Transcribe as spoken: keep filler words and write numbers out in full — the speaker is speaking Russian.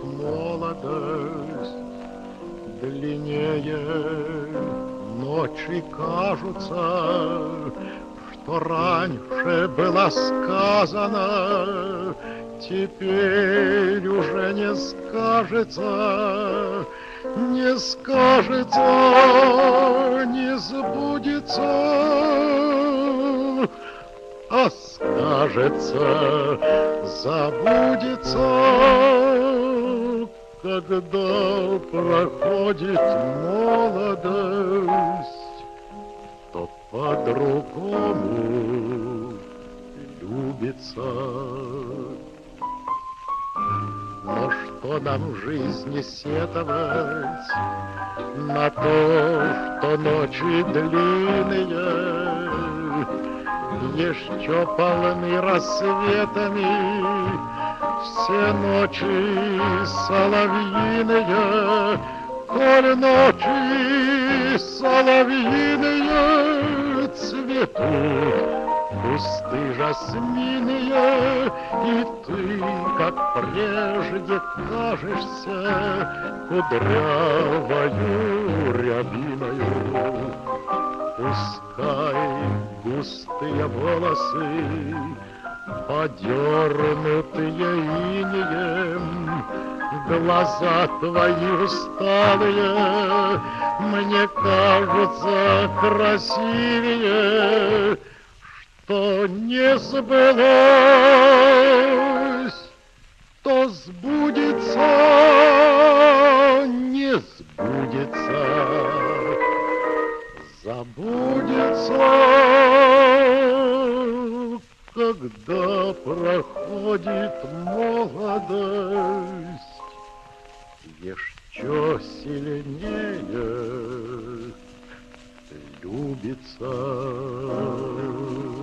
молодость. Длиннее ночи кажутся, что раньше было сказано, теперь уже не скажется, не скажется, не сбудется, а скажется, забудется, когда проходит молодость, то по-другому любится. Но что нам в жизни сетовать на то, что ночи длинные, еще полны рассветами все ночи соловьиные, коль ночи соловьиные цветут, кусты жасминые, и ты, как прежде, кажешься кудрявою рябиною. Пускай густые волосы, подернутые инеем, глаза твои усталые мне кажутся красивее, что не сбылось, то сбудется, не сбудется, забудется, когда проходит молодость, еще сильнее любится.